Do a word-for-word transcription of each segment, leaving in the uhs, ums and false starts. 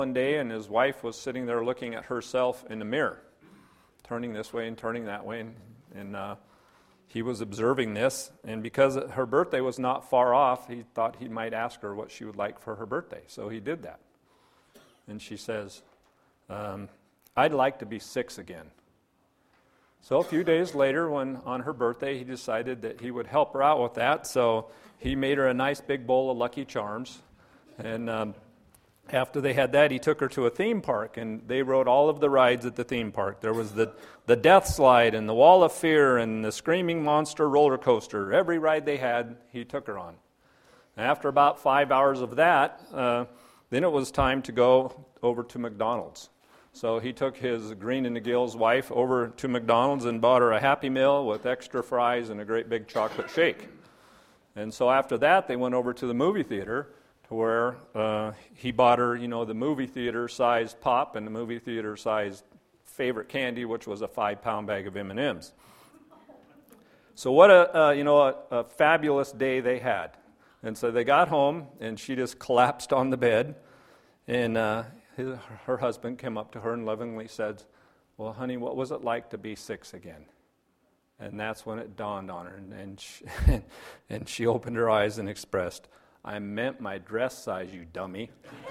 one day, and his wife was sitting there looking at herself in the mirror, turning this way and turning that way, and, and uh, he was observing this, and because her birthday was not far off, he thought he might ask her what she would like for her birthday, so he did that. And she says, um, I'd like to be six again. So a few days later, when on her birthday, he decided that he would help her out with that. So he made her a nice big bowl of Lucky Charms. And um, after they had that, he took her to a theme park, and they rode all of the rides at the theme park. There was the, the Death Slide and the Wall of Fear and the Screaming Monster roller coaster. Every ride they had, he took her on. And after about five hours of that, uh, then it was time to go over to McDonald's. So he took his green in the gills wife over to McDonald's and bought her a Happy Meal with extra fries and a great big chocolate shake. And so after that, they went over to the movie theater to where uh, he bought her, you know, the movie theater-sized pop and the movie theater-sized favorite candy, which was a five-pound bag of M and M's. So what a, uh, you know, a, a fabulous day they had. And so they got home, and she just collapsed on the bed, and uh, his, her husband came up to her and lovingly said, well, honey, what was it like to be six again? And that's when it dawned on her, and, and, she, and she opened her eyes and expressed, I meant my dress size, you dummy.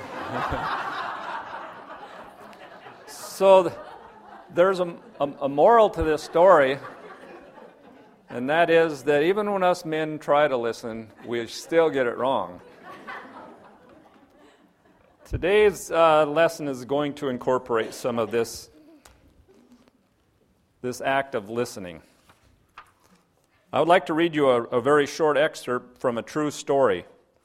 So th- there's a, a, a moral to this story, and that is that even when us men try to listen, we still get it wrong. Today's uh, lesson is going to incorporate some of this, this act of listening. I would like to read you a, a very short excerpt from a true story.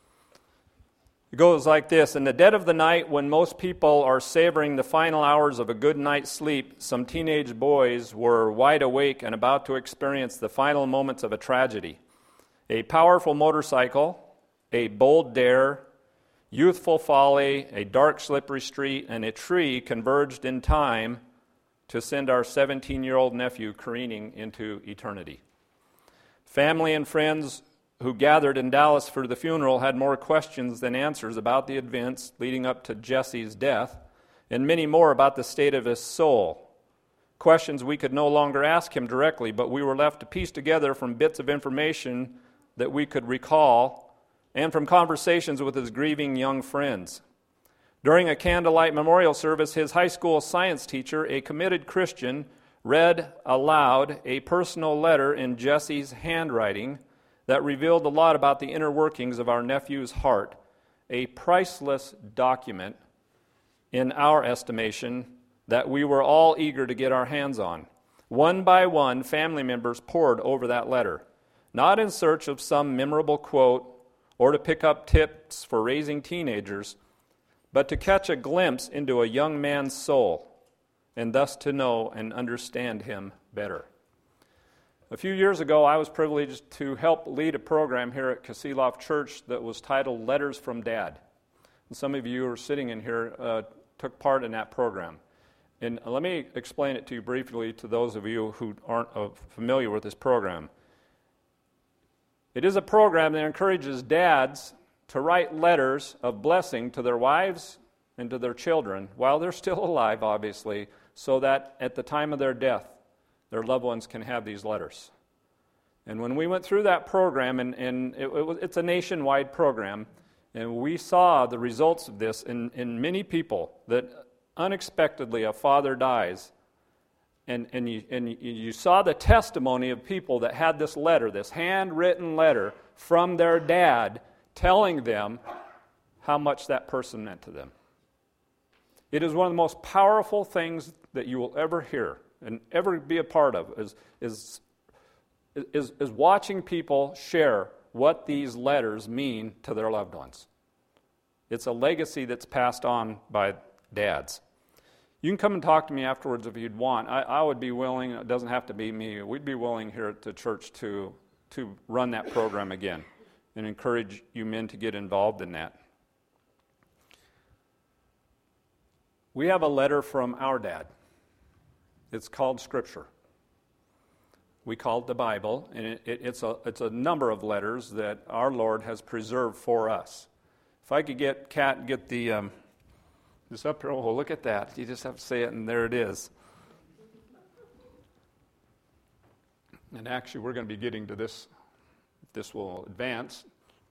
It goes like this. In the dead of the night, when most people are savoring the final hours of a good night's sleep, some teenage boys were wide awake and about to experience the final moments of a tragedy. A powerful motorcycle, a bold dare, youthful folly, a dark slippery street, and a tree converged in time to send our seventeen-year-old nephew careening into eternity. Family and friends who gathered in Dallas for the funeral had more questions than answers about the events leading up to Jesse's death, and many more about the state of his soul. Questions we could no longer ask him directly, but we were left to piece together from bits of information that we could recall and from conversations with his grieving young friends. During a candlelight memorial service, his high school science teacher, a committed Christian, read aloud a personal letter in Jesse's handwriting that revealed a lot about the inner workings of our nephew's heart, a priceless document, in our estimation, that we were all eager to get our hands on. One by one, family members pored over that letter, not in search of some memorable quote or to pick up tips for raising teenagers, but to catch a glimpse into a young man's soul, and thus to know and understand him better. A few years ago, I was privileged to help lead a program here at Kasilof Church that was titled Letters from Dad. And some of you who are sitting in here uh, took part in that program. And let me explain it to you briefly to those of you who aren't uh, familiar with this program. It is a program that encourages dads to write letters of blessing to their wives and to their children while they're still alive, obviously, so that at the time of their death, their loved ones can have these letters. And when we went through that program, and, and it, it was, it's a nationwide program, and we saw the results of this in, in many people, that unexpectedly a father dies, and, and, you, and you saw the testimony of people that had this letter, this handwritten letter from their dad telling them how much that person meant to them. It is one of the most powerful things that you will ever hear and ever be a part of is, is, is, is watching people share what these letters mean to their loved ones. It's a legacy that's passed on by dads. You can come and talk to me afterwards if you'd want. I, I would be willing, it doesn't have to be me, we'd be willing here at the church to, to run that program again and encourage you men to get involved in that. We have a letter from our dad. It's called Scripture. We call it the Bible, and it, it, it's, a, it's a number of letters that our Lord has preserved for us. If I could get Kat, get the um, Just up here, oh, look at that. You just have to say it, and there it is. And actually, we're going to be getting to this. This will advance.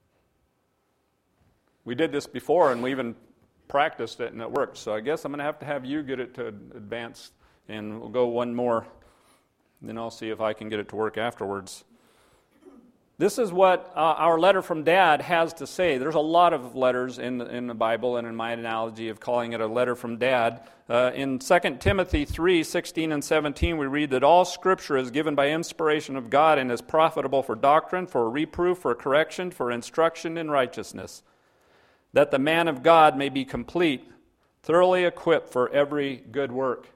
We did this before, and we even practiced it, and it worked. So I guess I'm going to have to have you get it to advance, and we'll go one more. Then I'll see if I can get it to work afterwards. This is what uh, our letter from Dad has to say. There's a lot of letters in the, in the Bible, and in my analogy of calling it a letter from Dad. Uh, in Second Timothy three, sixteen and seventeen, we read that all Scripture is given by inspiration of God and is profitable for doctrine, for reproof, for correction, for instruction in righteousness, that the man of God may be complete, thoroughly equipped for every good work.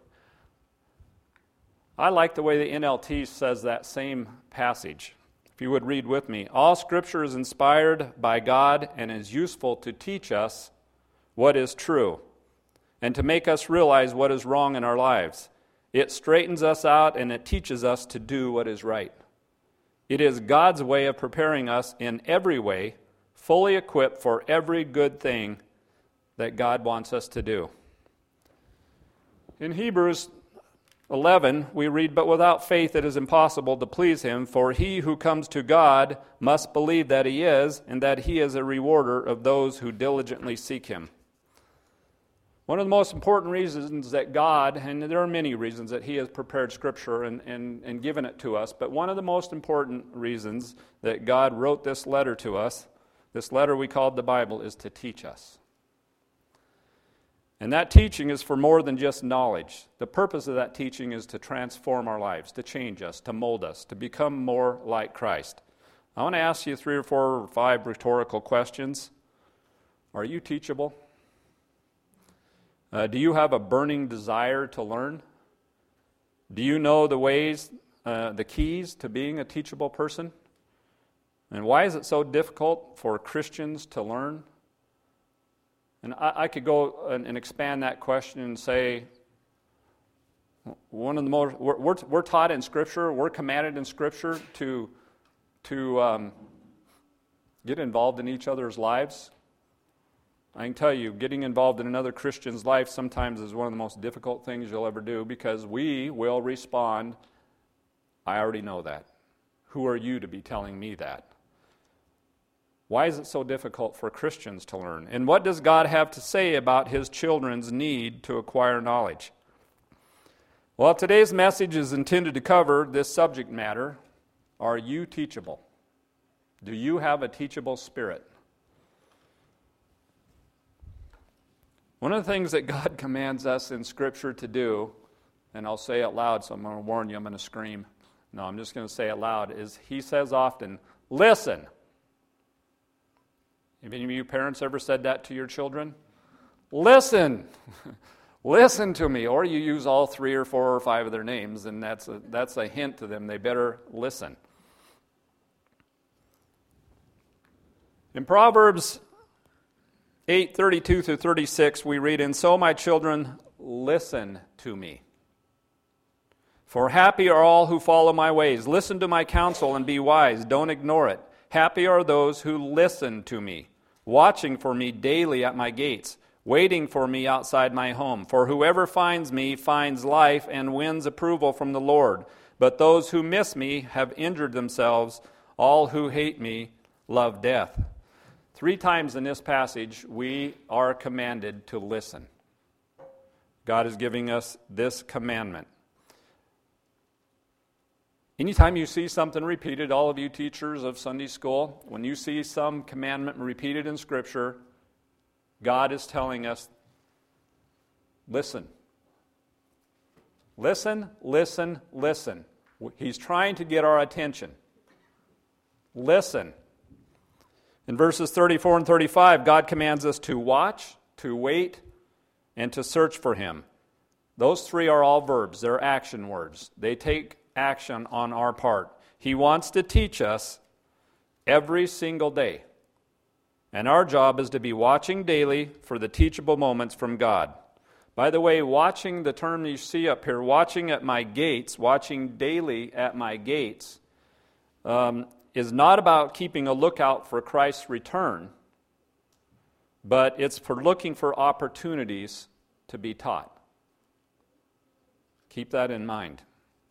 I like the way the N L T says that same passage. If you would read with me. All Scripture is inspired by God and is useful to teach us what is true and to make us realize what is wrong in our lives. It straightens us out and it teaches us to do what is right. It is God's way of preparing us in every way, fully equipped for every good thing that God wants us to do. In Hebrews eleven, we read, but without faith it is impossible to please him, for he who comes to God must believe that he is, and that he is a rewarder of those who diligently seek him. One of the most important reasons that God, and there are many reasons that he has prepared Scripture and, and, and given it to us, but one of the most important reasons that God wrote this letter to us, this letter we called the Bible, is to teach us. And that teaching is for more than just knowledge. The purpose of that teaching is to transform our lives, to change us, to mold us, to become more like Christ. I want to ask you three or four or five rhetorical questions. Are you teachable? Uh, do you have a burning desire to learn? Do you know the ways, uh, the keys to being a teachable person? And why is it so difficult for Christians to learn? And I, I could go and, and expand that question and say, one of the most we're, we're, we're taught in Scripture, we're commanded in Scripture to to um, get involved in each other's lives. I can tell you, getting involved in another Christian's life sometimes is one of the most difficult things you'll ever do, because we will respond, I already know that. Who are you to be telling me that? Why is it so difficult for Christians to learn? And what does God have to say about his children's need to acquire knowledge? Well, today's message is intended to cover this subject matter. Are you teachable? Do you have a teachable spirit? One of the things that God commands us in Scripture to do, and I'll say it loud, so I'm going to warn you, I'm going to scream. No, I'm just going to say it loud, is he says often, listen. Have any of you parents ever said that to your children? Listen. Listen to me. Or you use all three or four or five of their names, and that's a, that's a hint to them. They better listen. In Proverbs eight, thirty-two through thirty-six, we read, and so, my children, listen to me. For happy are all who follow my ways. Listen to my counsel and be wise. Don't ignore it. Happy are those who listen to me, watching for me daily at my gates, waiting for me outside my home. For whoever finds me finds life and wins approval from the Lord. But those who miss me have injured themselves. All who hate me love death. Three times in this passage, we are commanded to listen. God is giving us this commandment. Anytime you see something repeated, all of you teachers of Sunday school, when you see some commandment repeated in Scripture, God is telling us, listen. Listen, listen, listen. He's trying to get our attention. Listen. In verses thirty-four and thirty-five, God commands us to watch, to wait, and to search for him. Those three are all verbs. They're action words. They take action on our part. He wants to teach us every single day. And our job is to be watching daily for the teachable moments from God. By the way, watching, the term you see up here, watching at my gates, watching daily at my gates, um, is not about keeping a lookout for Christ's return, but it's for looking for opportunities to be taught. Keep that in mind.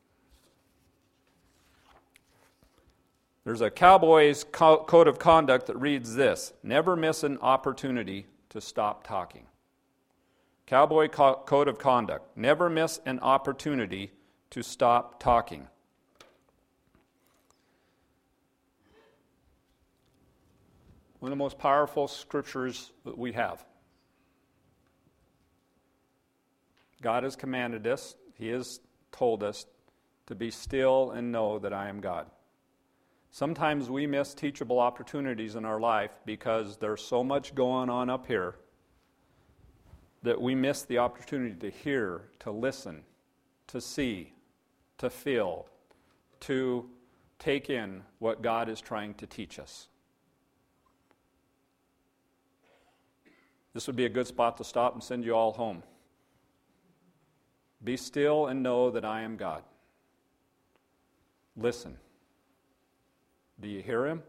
There's a cowboy's co- code of conduct that reads this: never miss an opportunity to stop talking. Cowboy co- code of conduct: never miss an opportunity to stop talking. One of the most powerful scriptures that we have. God has commanded us, He has told us to be still and know that I am God. Sometimes we miss teachable opportunities in our life because there's so much going on up here that we miss the opportunity to hear, to listen, to see, to feel, to take in what God is trying to teach us. This would be a good spot to stop and send you all home. Be still and know that I am God. Listen. Do you hear Him?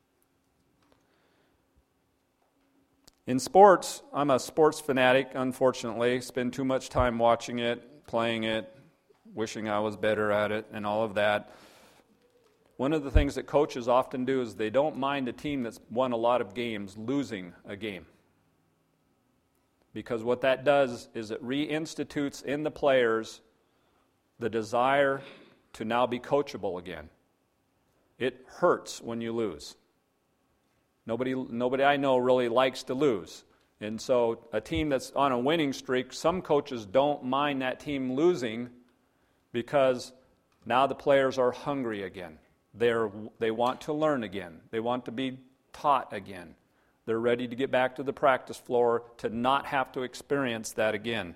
In sports, I'm a sports fanatic, unfortunately. Spend too much time watching it, playing it, wishing I was better at it, and all of that. One of the things that coaches often do is they don't mind a team that's won a lot of games losing a game. Because what that does is it reinstitutes in the players the desire to now be coachable again. It hurts when you lose. Nobody, nobody I know really likes to lose. And so a team that's on a winning streak, some coaches don't mind that team losing because now the players are hungry again. They're, they want to learn again. They want to be taught again. They're ready to get back to the practice floor to not have to experience that again.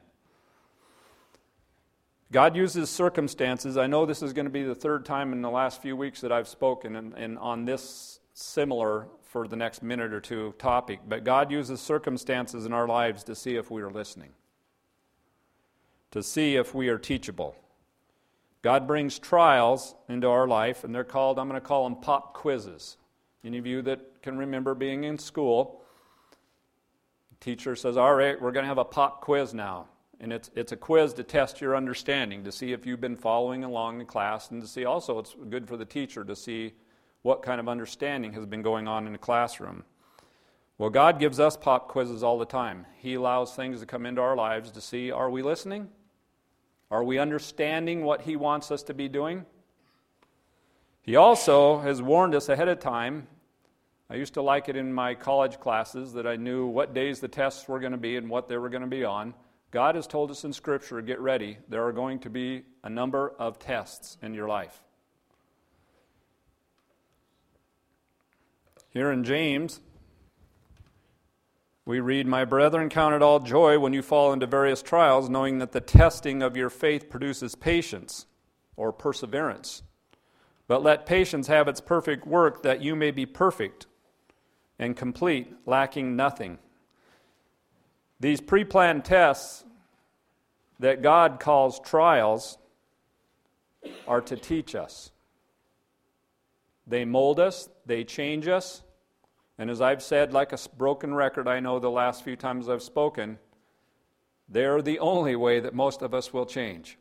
God uses circumstances. I know this is going to be the third time in the last few weeks that I've spoken and, and on this similar, for the next minute or two, topic. But God uses circumstances in our lives to see if we are listening, to see if we are teachable. God brings trials into our life, and they're called, I'm going to call them pop quizzes. Any of you that can remember being in school, the teacher says, all right, we're going to have a pop quiz now. And it's it's a quiz to test your understanding, to see if you've been following along in class, and to see also it's good for the teacher to see what kind of understanding has been going on in the classroom. Well, God gives us pop quizzes all the time. He allows things to come into our lives to see, are we listening? Are we understanding what He wants us to be doing? He also has warned us ahead of time. I used to like it in my college classes that I knew what days the tests were going to be and what they were going to be on. God has told us in Scripture, get ready. There are going to be a number of tests in your life. Here in James, we read, my brethren, count it all joy when you fall into various trials, knowing that the testing of your faith produces patience or perseverance. But let patience have its perfect work, that you may be perfect and complete, lacking nothing. These pre-planned tests that God calls trials are to teach us. They mold us, they change us, and as I've said, like a broken record, I know the last few times I've spoken, they're the only way that most of us will change.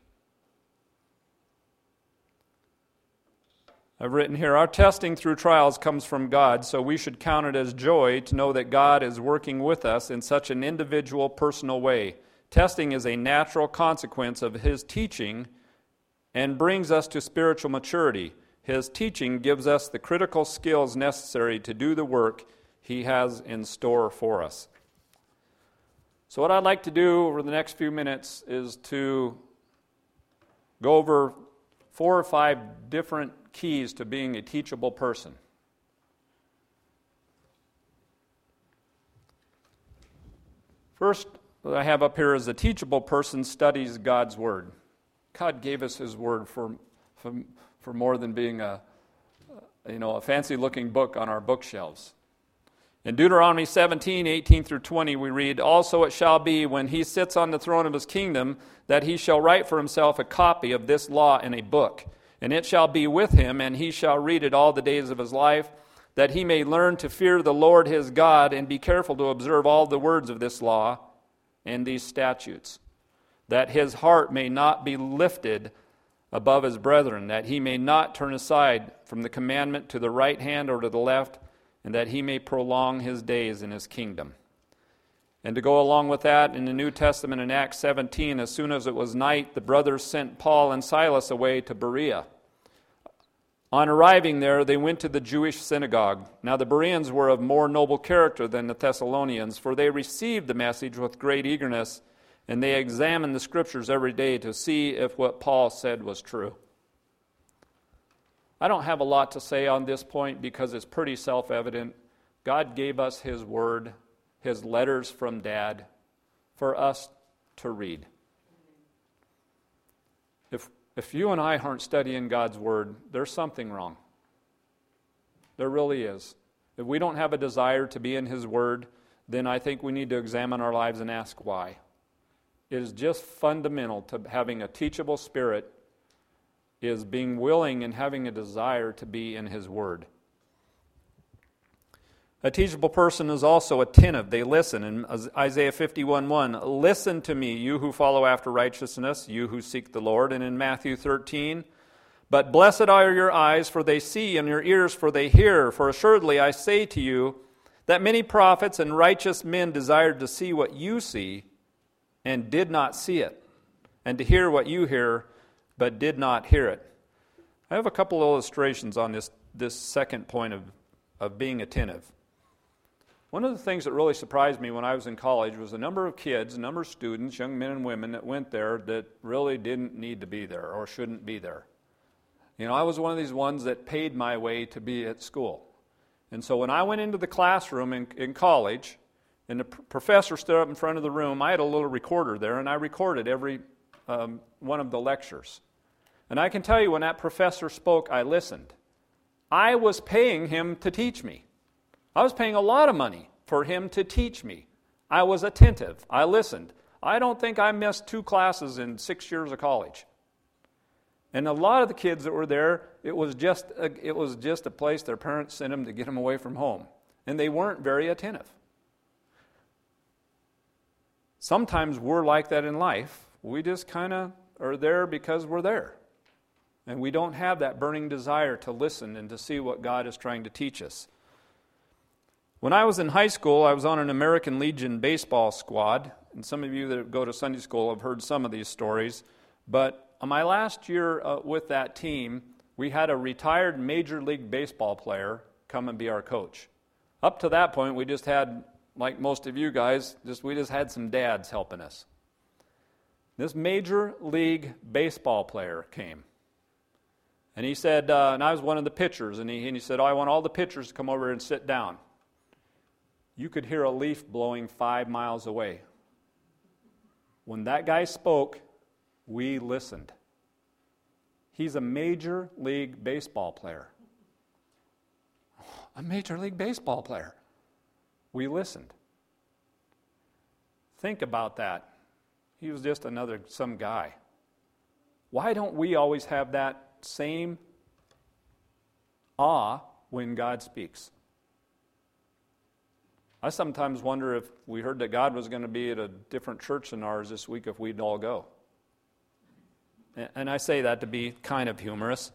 I've written here, our testing through trials comes from God, so we should count it as joy to know that God is working with us in such an individual, personal way. Testing is a natural consequence of His teaching and brings us to spiritual maturity. His teaching gives us the critical skills necessary to do the work He has in store for us. So what I'd like to do over the next few minutes is to go over four or five different keys to being a teachable person. First, what I have up here is a teachable person studies God's Word. God gave us His Word for, for, for more than being a, you know, a fancy-looking book on our bookshelves. In Deuteronomy seventeen, eighteen through twenty, we read, also it shall be when He sits on the throne of His kingdom that He shall write for Himself a copy of this law in a book. And it shall be with him, and he shall read it all the days of his life, that he may learn to fear the Lord his God, and be careful to observe all the words of this law and these statutes. that his heart may not be lifted above his brethren, that he may not turn aside from the commandment to the right hand or to the left, and that he may prolong his days in his kingdom. And to go along with that, in the New Testament in Acts seventeen, as soon as it was night, the brothers sent Paul and Silas away to Berea. On arriving there, they went to the Jewish synagogue. Now the Bereans were of more noble character than the Thessalonians, for they received the message with great eagerness, and they examined the Scriptures every day to see if what Paul said was true. I don't have a lot to say on this point because it's pretty self-evident. God gave us His Word, His letters from Dad, for us to read. If, if you and I aren't studying God's Word, there's something wrong. There really is. If we don't have a desire to be in His Word, then I think we need to examine our lives and ask why. It is just fundamental to having a teachable spirit, is being willing and having a desire to be in His Word. A teachable person is also attentive. They listen. In Isaiah fifty-one one, listen to me, you who follow after righteousness, you who seek the Lord. And in Matthew thirteen, but blessed are your eyes, for they see, and your ears, for they hear. For assuredly I say to you, that many prophets and righteous men desired to see what you see, and did not see it, and to hear what you hear, but did not hear it. I have a couple of illustrations on this, this second point of, of being attentive. One of the things that really surprised me when I was in college was the number of kids, the number of students, young men and women that went there that really didn't need to be there or shouldn't be there. You know, I was one of these ones that paid my way to be at school. And so when I went into the classroom in, in college, and the pr- professor stood up in front of the room, I had a little recorder there, and I recorded every um, one of the lectures. And I can tell you, when that professor spoke, I listened. I was paying him to teach me. I was paying a lot of money for him to teach me. I was attentive. I listened. I don't think I missed two classes in six years of college. And a lot of the kids that were there, it was just a, it was just a place their parents sent them to get them away from home. And they weren't very attentive. Sometimes we're like that in life. We just kind of are there because we're there. And we don't have that burning desire to listen and to see what God is trying to teach us. When I was in high school, I was on an American Legion baseball squad. And some of you that go to Sunday school have heard some of these stories. But on my last year uh, with that team, we had a retired Major League Baseball player come and be our coach. Up to that point, we just had, like most of you guys, just we just had some dads helping us. This Major League Baseball player came. And he said, uh, and I was one of the pitchers, and he, and he said, oh, I want all the pitchers to come over and sit down. You could hear a leaf blowing five miles away. When that guy spoke, we listened. He's a Major League Baseball player. A Major League Baseball player. We listened. Think about that. He was just another, some guy. Why don't we always have that same awe when God speaks? I sometimes wonder if we heard that God was going to be at a different church than ours this week, if we'd all go. And I say that to be kind of humorous.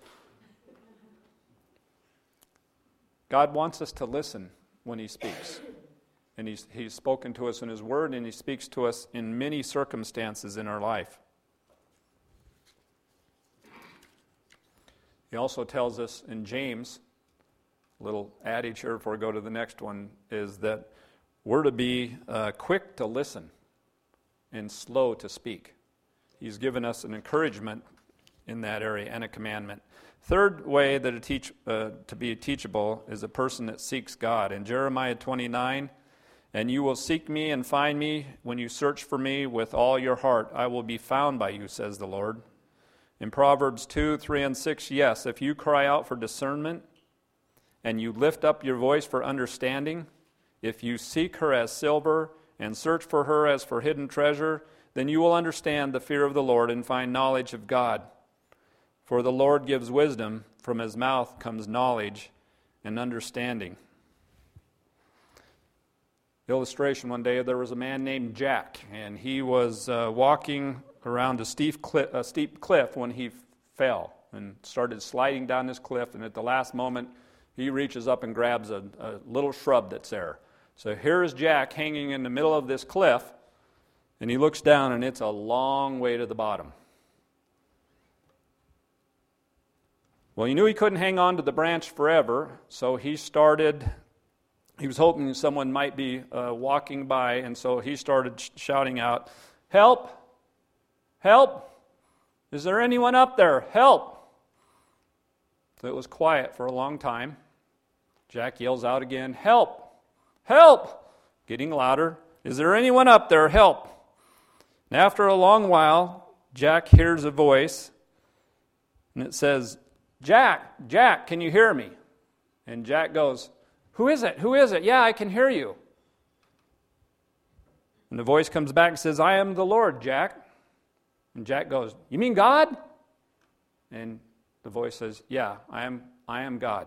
God wants us to listen when He speaks. And he's, he's spoken to us in His Word, and He speaks to us in many circumstances in our life. He also tells us in James, a little adage here before we go to the next one, is that we're to be uh, quick to listen and slow to speak. He's given us an encouragement in that area and a commandment. Third way that a teach, uh, to be teachable is a person that seeks God. In Jeremiah twenty-nine, and you will seek me and find me when you search for me with all your heart. I will be found by you, says the Lord. In Proverbs two, three, and six, yes, if you cry out for discernment and you lift up your voice for understanding, if you seek her as silver and search for her as for hidden treasure, then you will understand the fear of the Lord and find knowledge of God. For the Lord gives wisdom, from His mouth comes knowledge and understanding. Illustration, one day there was a man named Jack, and he was uh, walking around a steep cliff, a steep cliff when he fell and started sliding down this cliff, and at the last moment he reaches up and grabs a, a little shrub that's there. So here is Jack hanging in the middle of this cliff, and he looks down, and it's a long way to the bottom. Well, he knew he couldn't hang on to the branch forever, so he started, he was hoping someone might be uh, walking by, and so he started sh- shouting out, "Help! Help! Is there anyone up there? Help!" So it was quiet for a long time. Jack yells out again, "Help! Help!" Getting louder. "Is there anyone up there? Help!" And after a long while, Jack hears a voice, and it says, "Jack, Jack, can you hear me?" And Jack goes, "Who is it? Who is it? Yeah, I can hear you." And the voice comes back and says, "I am the Lord, Jack." And Jack goes, "You mean God?" And the voice says, "Yeah, I am I am God."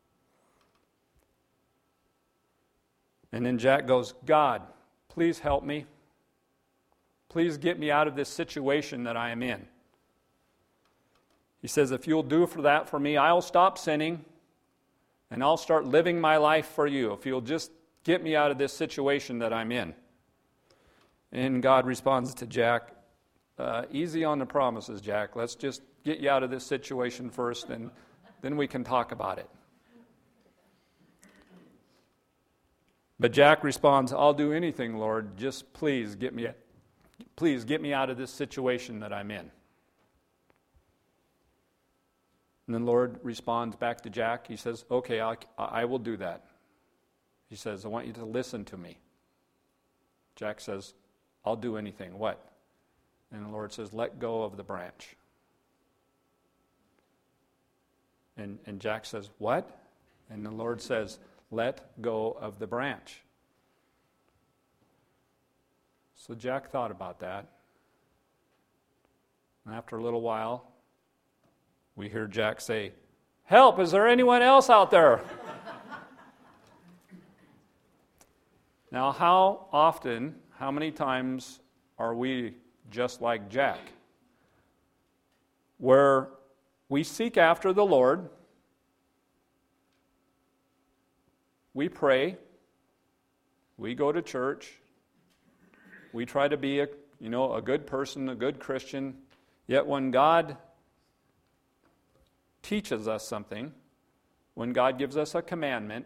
And then Jack goes, "God, please help me. Please get me out of this situation that I am in." He says, "If you'll do for that for me, I'll stop sinning and I'll start living my life for you. If you'll just get me out of this situation that I'm in." And God responds to Jack, uh, "Easy on the promises, Jack. Let's just get you out of this situation first, and then we can talk about it." But Jack responds, "I'll do anything, Lord. Just please get me, please get me out of this situation that I'm in." And then the Lord responds back to Jack. He says, "Okay, I, I will do that." He says, "I want you to listen to me." Jack says, "I'll do anything." "What?" And the Lord says, "Let go of the branch." And, and Jack says, "What?" And the Lord says, "Let go of the branch." So Jack thought about that. And after a little while, we hear Jack say, "Help, is there anyone else out there?" Now, how often, how many times are we just like Jack? Where we seek after the Lord, we pray, we go to church, we try to be a, you know, a good person, a good Christian, yet when God teaches us something, when God gives us a commandment,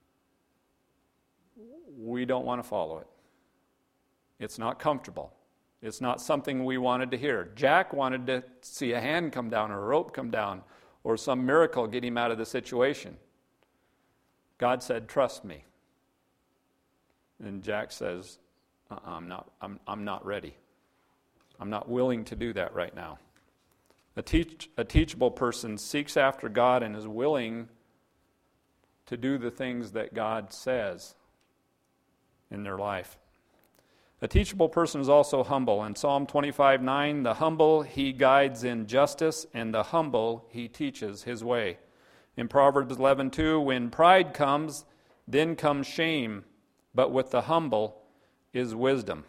we don't want to follow it. It's not comfortable. It's not something we wanted to hear. Jack wanted to see a hand come down or a rope come down or some miracle get him out of the situation. God said, "Trust me." And Jack says, uh-uh, I'm not, I'm, I'm not ready. I'm not willing to do that right now. A, teach, a teachable person seeks after God and is willing to do the things that God says in their life. A teachable person is also humble. In Psalm twenty-five nine, the humble he guides in justice, and the humble he teaches his way. In Proverbs eleven two, when pride comes, then comes shame, but with the humble is wisdom.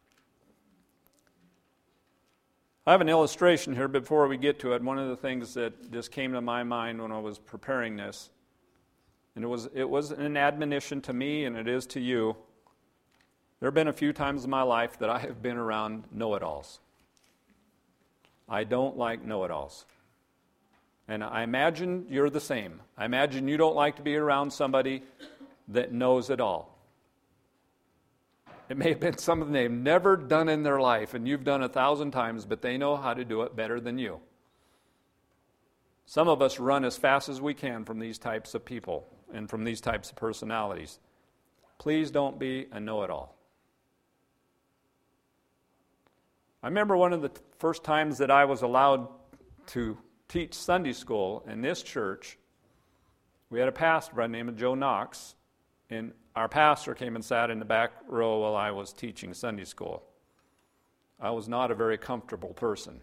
I have an illustration here before we get to it. One of the things that just came to my mind when I was preparing this, and it was it was an admonition to me, and it is to you. There have been a few times in my life that I have been around know-it-alls. I don't like know-it-alls. And I imagine you're the same. I imagine you don't like to be around somebody that knows it all. It may have been something they've never done in their life, and you've done a thousand times, but they know how to do it better than you. Some of us run as fast as we can from these types of people and from these types of personalities. Please don't be a know-it-all. I remember one of the t- first times that I was allowed to teach Sunday school in this church. We had a pastor by the name of Joe Knox, and our pastor came and sat in the back row while I was teaching Sunday school. I was not a very comfortable person.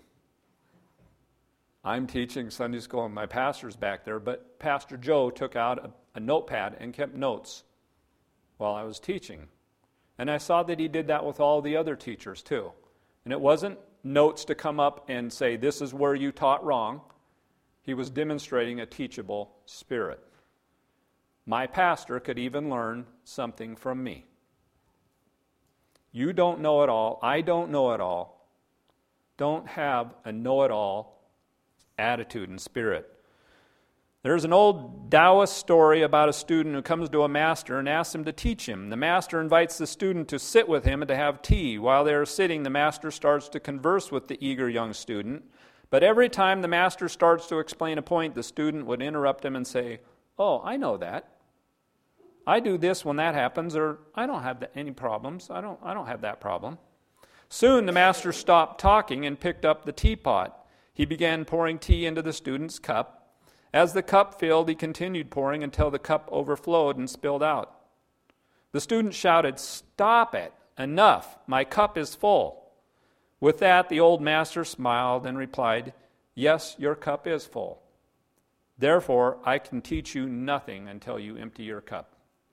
I'm teaching Sunday school and my pastor's back there, but Pastor Joe took out a, a notepad and kept notes while I was teaching. And I saw that he did that with all the other teachers too. And it wasn't notes to come up and say, this is where you taught wrong. He was demonstrating a teachable spirit. My pastor could even learn something from me. You don't know it all. I don't know it all. Don't have a know-it-all attitude and spirit. There's an old Taoist story about a student who comes to a master and asks him to teach him. The master invites the student to sit with him and to have tea. While they are sitting, the master starts to converse with the eager young student. But every time the master starts to explain a point, the student would interrupt him and say, "Oh, I know that. I do this when that happens," or "I don't have any problems. I don't, I don't have that problem." Soon the master stopped talking and picked up the teapot. He began pouring tea into the student's cup. As the cup filled, he continued pouring until the cup overflowed and spilled out. The student shouted, "Stop it! Enough! My cup is full." With that, the old master smiled and replied, "Yes, your cup is full. Therefore, I can teach you nothing until you empty your cup."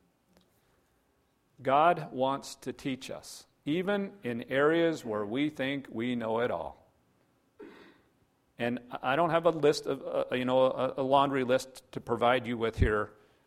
God wants to teach us, even in areas where we think we know it all. And I don't have a list of, uh, you know, a, a laundry list to provide you with here.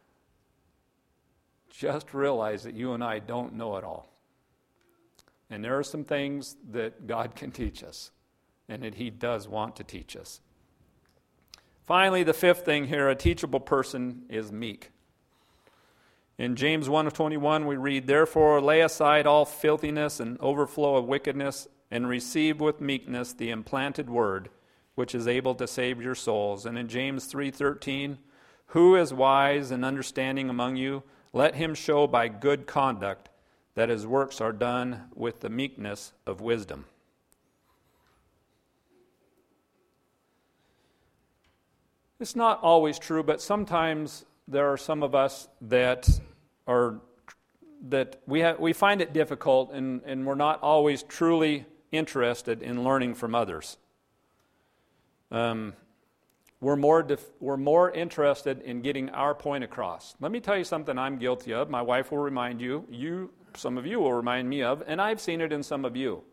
Just realize that you and I don't know it all. And there are some things that God can teach us, and that He does want to teach us. Finally, the fifth thing here, a teachable person is meek. In James one twenty-one, we read, "Therefore lay aside all filthiness and overflow of wickedness, and receive with meekness the implanted word, which is able to save your souls." And in James three thirteen, "Who is wise and understanding among you? Let him show by good conduct that his works are done with the meekness of wisdom." It's not always true, but sometimes there are some of us that are that we have, we find it difficult, and, and we're not always truly interested in learning from others. Um, we're more def- we're more interested in getting our point across. Let me tell you something I'm guilty of. My wife will remind you. You, some of you will remind me of, and I've seen it in some of you.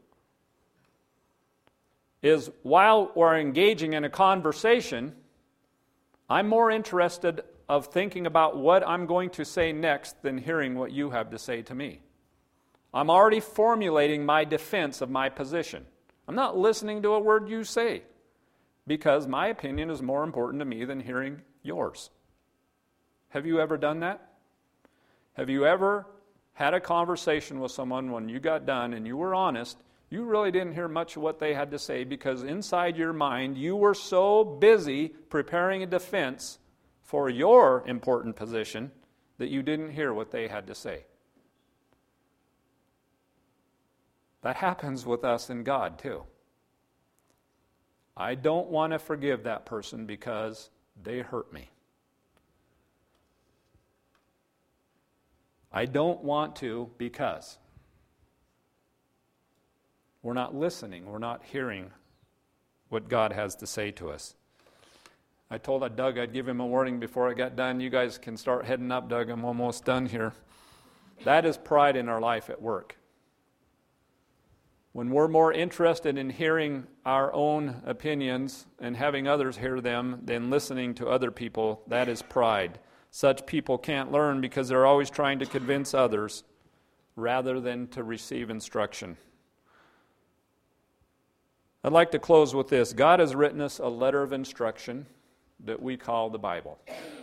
Is while we're engaging in a conversation, I'm more interested of thinking about what I'm going to say next than hearing what you have to say to me. I'm already formulating my defense of my position. I'm not listening to a word you say, because my opinion is more important to me than hearing yours. Have you ever done that? Have you ever had a conversation with someone when you got done and you were honest, you really didn't hear much of what they had to say because inside your mind you were so busy preparing a defense for your important position that you didn't hear what they had to say? That happens with us and God too. I don't want to forgive that person because they hurt me. I don't want to because we're not listening, we're not hearing what God has to say to us. I told Doug I'd give him a warning before I got done. You guys can start heading up, Doug. I'm almost done here. That is pride in our life at work. When we're more interested in hearing our own opinions and having others hear them than listening to other people, that is pride. Such people can't learn because they're always trying to convince others rather than to receive instruction. I'd like to close with this. God has written us a letter of instruction that we call the Bible.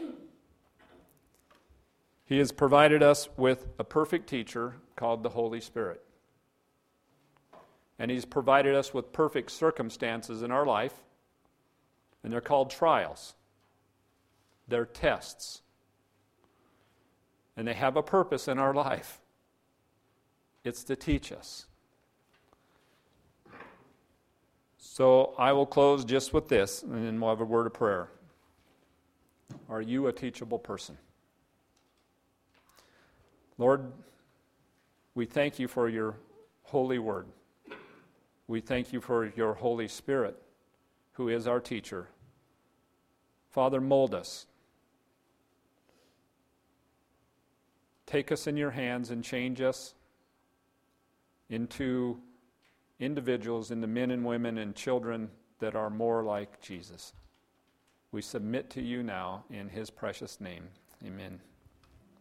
He has provided us with a perfect teacher called the Holy Spirit. And He's provided us with perfect circumstances in our life, and they're called trials. They're tests. And they have a purpose in our life. It's to teach us. So I will close just with this, and then we'll have a word of prayer. Are you a teachable person? Lord, we thank you for your holy word. We thank you for your Holy Spirit, who is our teacher. Father, mold us. Take us in your hands and change us into individuals into men and women and children that are more like Jesus. We submit to you now in his precious name. Amen.